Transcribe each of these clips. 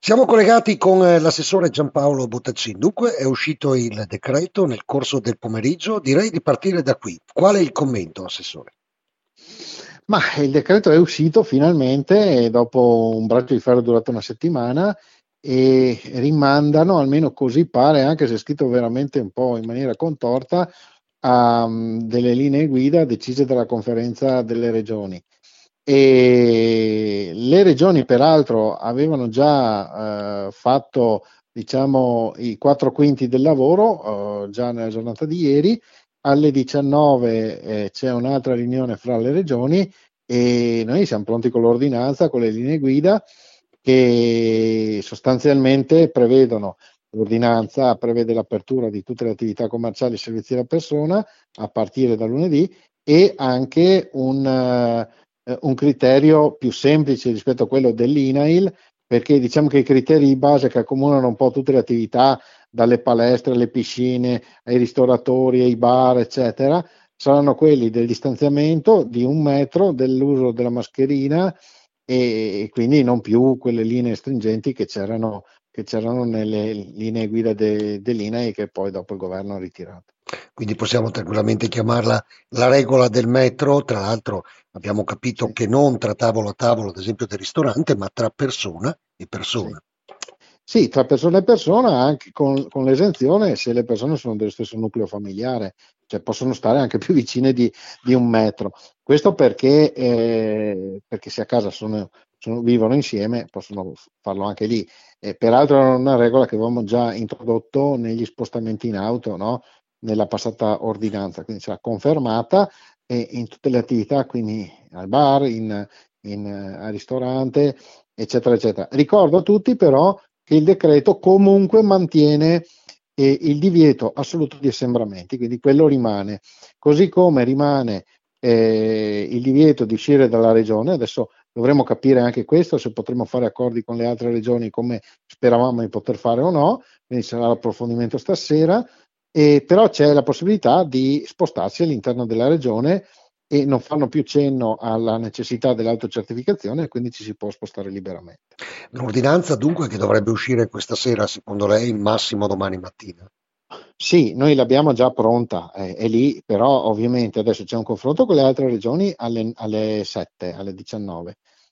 Siamo collegati con l'assessore Giampaolo Bottacin. Dunque è uscito il decreto nel corso del pomeriggio. Direi di partire da qui. Qual è il commento, assessore? Ma il decreto è uscito finalmente dopo un braccio di ferro durato una settimana e rimandano, almeno così pare, anche se è scritto veramente un po' in maniera contorta, a delle linee guida decise dalla conferenza delle regioni. E le regioni, peraltro, avevano già fatto, diciamo, i 4/5 del lavoro già nella giornata di ieri. Alle 19 c'è un'altra riunione fra le regioni e noi siamo pronti con l'ordinanza, con le linee guida che sostanzialmente prevedono. L'ordinanza prevede l'apertura di tutte le attività commerciali e servizi alla persona a partire da lunedì e anche un criterio più semplice rispetto a quello dell'INAIL, perché diciamo che i criteri di base che accomunano un po' tutte le attività, dalle palestre alle piscine, ai ristoratori, ai bar, eccetera, saranno quelli del distanziamento di 1 metro, dell'uso della mascherina e quindi non più quelle linee stringenti che c'erano nelle linee guida dell'INAI che poi dopo il governo ha ritirato. Quindi possiamo tranquillamente chiamarla la regola del metro. Tra l'altro abbiamo capito Sì, che non tra tavolo a tavolo, ad esempio del ristorante, ma tra persona e sì. persona. Sì, tra persona e persona, anche con l'esenzione se le persone sono dello stesso nucleo familiare, cioè possono stare anche più vicine di 1 metro. Questo perché se a casa vivono insieme, possono farlo anche lì. Peraltro è una regola che avevamo già introdotto negli spostamenti in auto, no? Nella passata ordinanza, quindi sarà confermata in tutte le attività, quindi al bar, al ristorante, eccetera, eccetera. Ricordo a tutti però che il decreto comunque mantiene il divieto assoluto di assembramenti, quindi quello rimane, così come rimane il divieto di uscire dalla regione. Adesso dovremo capire anche questo, se potremo fare accordi con le altre regioni come speravamo di poter fare o no, quindi sarà l'approfondimento stasera, però c'è la possibilità di spostarsi all'interno della regione e non fanno più cenno alla necessità dell'autocertificazione e quindi ci si può spostare liberamente. L'ordinanza dunque che dovrebbe uscire questa sera, secondo lei, massimo domani mattina. Sì, noi l'abbiamo già pronta, è lì, però ovviamente adesso c'è un confronto con le altre regioni alle 7, alle 19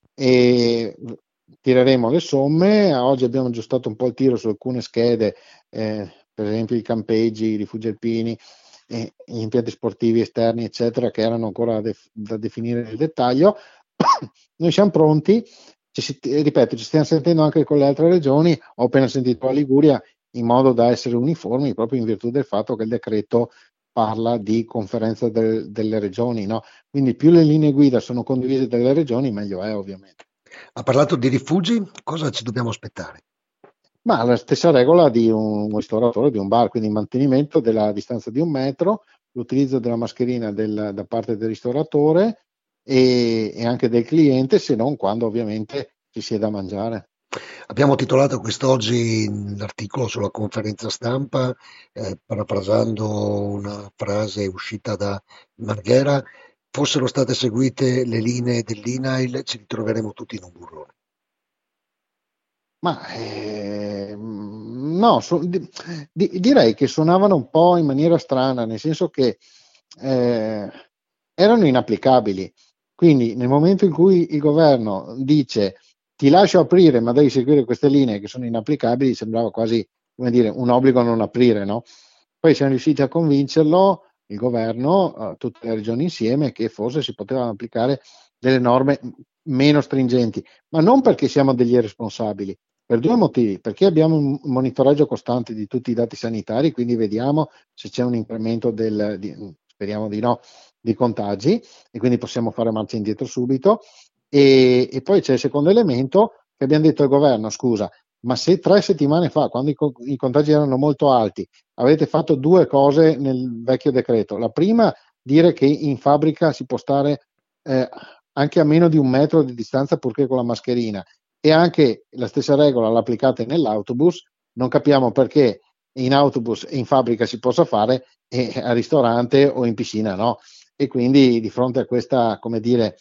e tireremo le somme. Oggi abbiamo aggiustato un po' il tiro su alcune schede, per esempio i campeggi, i rifugi alpini, gli impianti sportivi esterni, eccetera, che erano ancora da definire nel dettaglio. Noi siamo pronti, ripeto, ci stiamo sentendo anche con le altre regioni, ho appena sentito la Liguria, in modo da essere uniformi proprio in virtù del fatto che il decreto parla di conferenza delle regioni, no? Quindi più le linee guida sono condivise dalle regioni, meglio è ovviamente. Ha parlato di rifugi, cosa ci dobbiamo aspettare? Ma la stessa regola di un ristoratore, di un bar, quindi il mantenimento della distanza di 1 metro, l'utilizzo della mascherina da parte del ristoratore e anche del cliente, se non quando ovviamente ci sia da mangiare. Abbiamo titolato quest'oggi l'articolo sulla conferenza stampa, parafrasando una frase uscita da Marghera: fossero state seguite le linee dell'INAIL, ci ritroveremo tutti in un burrone. Ma no, direi che suonavano un po' in maniera strana, nel senso che eh, erano inapplicabili. Quindi nel momento in cui il governo dice ti lascio aprire, ma devi seguire queste linee che sono inapplicabili, sembrava quasi, come dire, un obbligo a non aprire, no? Poi siamo riusciti a convincerlo, il governo, tutte le regioni insieme, che forse si potevano applicare delle norme meno stringenti, ma non perché siamo degli irresponsabili, per due motivi: perché abbiamo un monitoraggio costante di tutti i dati sanitari, quindi vediamo se c'è un incremento speriamo di no, di contagi e quindi possiamo fare marcia indietro subito. E poi c'è il secondo elemento che abbiamo detto al governo: scusa, ma se 3 settimane fa, quando i contagi erano molto alti, avete fatto due cose nel vecchio decreto: la prima, dire che in fabbrica si può stare anche a meno di 1 metro di distanza purché con la mascherina, e anche la stessa regola l'applicate nell'autobus. Non capiamo perché in autobus e in fabbrica si possa fare e al ristorante o in piscina no. E quindi di fronte a questa, come dire,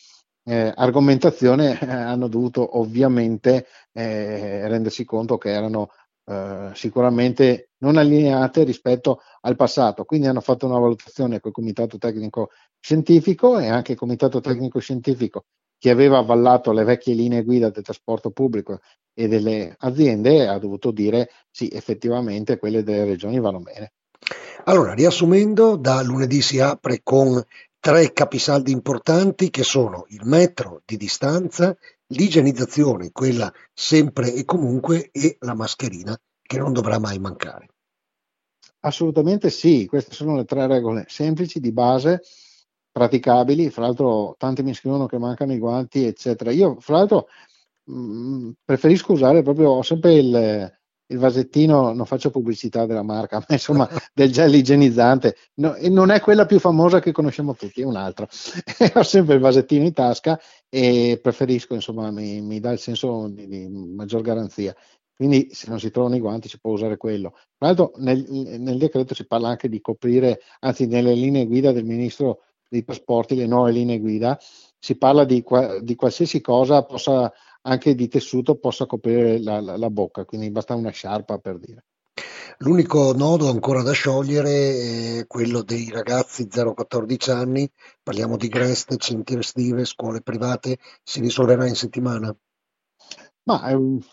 argomentazione hanno dovuto ovviamente rendersi conto che erano sicuramente non allineate rispetto al passato. Quindi hanno fatto una valutazione col Comitato Tecnico Scientifico, e anche il Comitato Tecnico Scientifico, che aveva avallato le vecchie linee guida del trasporto pubblico e delle aziende, ha dovuto dire sì, effettivamente quelle delle regioni vanno bene. Allora, riassumendo, da lunedì si apre con tre capisaldi importanti che sono il metro di distanza, l'igienizzazione, quella sempre e comunque, e la mascherina, che non dovrà mai mancare. Assolutamente sì, queste sono le tre regole semplici, di base, praticabili. Fra l'altro tanti mi scrivono che mancano i guanti, eccetera. Io, fra l'altro, preferisco usare proprio, ho sempre il vasettino, non faccio pubblicità della marca, ma insomma del gel igienizzante. No, e non è quella più famosa che conosciamo tutti, è un'altra. Ho sempre il vasettino in tasca e preferisco, insomma, mi dà il senso di maggior garanzia. Quindi se non si trovano i guanti si può usare quello. Tra l'altro nel decreto si parla anche di coprire, anzi nelle linee guida del Ministro dei Trasporti, le nuove linee guida, si parla di qualsiasi cosa possa, anche di tessuto, possa coprire la bocca, quindi basta una sciarpa, per dire. L'unico nodo ancora da sciogliere è quello dei ragazzi 0-14 anni, parliamo di Grest, centri estive, scuole private, si risolverà in settimana. Ma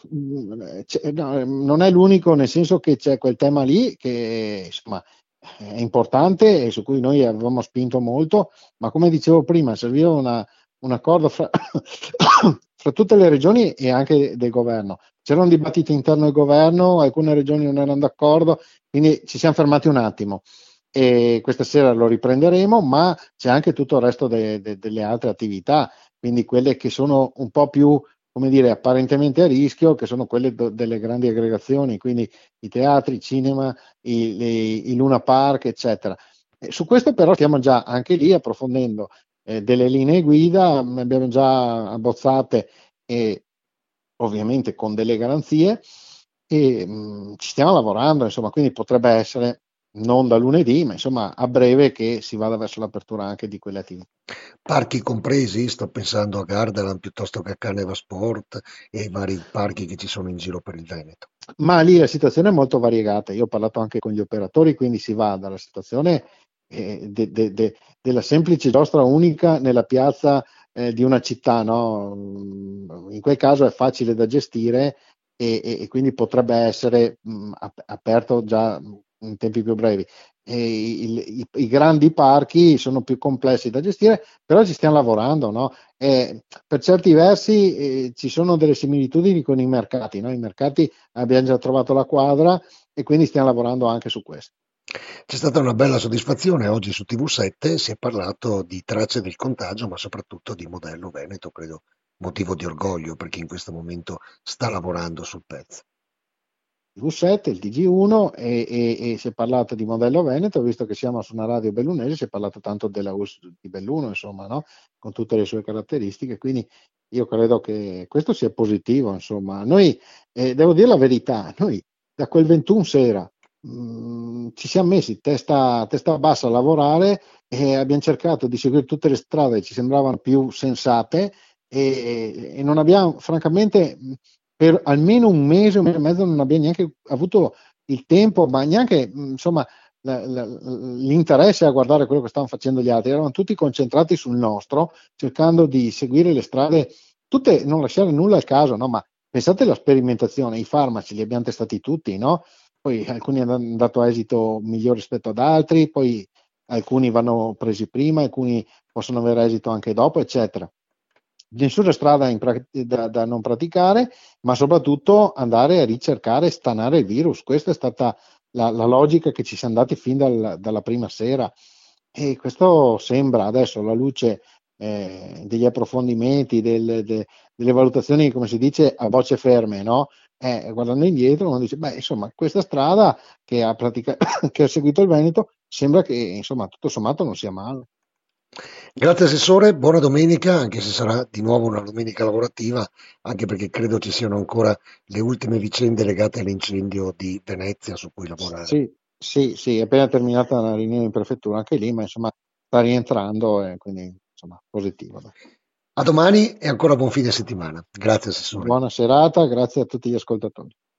no, non è l'unico, nel senso che c'è quel tema lì che insomma è importante e su cui noi avevamo spinto molto, ma come dicevo prima, serviva un accordo fra, fra tutte le regioni e anche del governo. C'era un dibattito interno al governo, alcune regioni non erano d'accordo, quindi ci siamo fermati un attimo. E questa sera lo riprenderemo, ma c'è anche tutto il resto delle altre attività, quindi quelle che sono un po' più, come dire, apparentemente a rischio, che sono quelle delle grandi aggregazioni, quindi i teatri, i cinema, i Luna Park, eccetera. Su questo però stiamo già anche lì approfondendo delle linee guida, ne abbiamo già abbozzate e ovviamente con delle garanzie e ci stiamo lavorando, insomma, quindi potrebbe essere non da lunedì, ma insomma a breve che si vada verso l'apertura anche di quelle attività. Parchi compresi, sto pensando a Gardaland piuttosto che a Caneva Sport e ai vari parchi che ci sono in giro per il Veneto. Ma lì la situazione è molto variegata. Io ho parlato anche con gli operatori, quindi si va dalla situazione della semplice giostra unica nella piazza di una città, no? In quel caso è facile da gestire e quindi potrebbe essere aperto già in tempi più brevi. I grandi parchi sono più complessi da gestire, però ci stiamo lavorando, no? Per certi versi ci sono delle similitudini con i mercati, no? I mercati abbiamo già trovato la quadra e quindi stiamo lavorando anche su questo. C'è stata una bella soddisfazione oggi su TV7, si è parlato di tracce del contagio, ma soprattutto di modello Veneto, credo motivo di orgoglio per chi in questo momento sta lavorando sul pezzo. TV7, il TG1 e si è parlato di modello Veneto, visto che siamo su una radio bellunese, si è parlato tanto della US di Belluno, insomma, no? Con tutte le sue caratteristiche, quindi io credo che questo sia positivo, insomma. Noi, devo dire la verità, noi da quel 21 sera ci siamo messi testa bassa a lavorare e abbiamo cercato di seguire tutte le strade che ci sembravano più sensate e non abbiamo, francamente, per almeno un mese e mezzo non abbiamo neanche avuto il tempo, ma neanche insomma l'interesse a guardare quello che stavano facendo gli altri. Eravamo tutti concentrati sul nostro, cercando di seguire le strade, tutte, non lasciare nulla al caso, no? Ma pensate alla sperimentazione, i farmaci li abbiamo testati tutti, no? Poi alcuni hanno dato a esito migliore rispetto ad altri, poi alcuni vanno presi prima, alcuni possono avere esito anche dopo, eccetera. Nessuna strada da non praticare, ma soprattutto andare a ricercare e stanare il virus. Questa è stata la logica che ci siamo dati fin dalla prima sera. E questo sembra adesso, alla luce degli approfondimenti, delle valutazioni, come si dice, a voce ferme, no? Guardando indietro, uno dice, beh, insomma, questa strada che ha seguito il Veneto sembra che, insomma, tutto sommato non sia male. Grazie Assessore, buona domenica, anche se sarà di nuovo una domenica lavorativa, anche perché credo ci siano ancora le ultime vicende legate all'incendio di Venezia su cui lavorare. Sì, sì, sì, è appena terminata la riunione in prefettura anche lì, ma insomma sta rientrando e quindi insomma positivo. Dai. A domani e ancora buon fine settimana. Grazie, Assessore. Buona serata, grazie a tutti gli ascoltatori.